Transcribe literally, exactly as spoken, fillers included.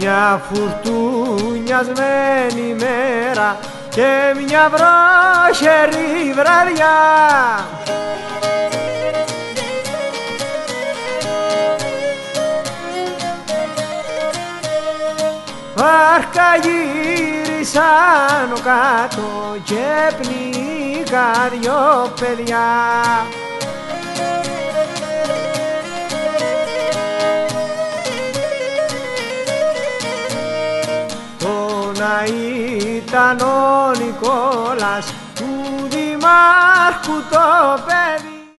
μια φουρτουνιασμένη μέρα και μια βροχερή βραδιά. Βάρκα γύρισαν κάτω και πνίγα δυο παιδιά. Το να ήταν ο Νικόλας του Δημάρχου το παιδί.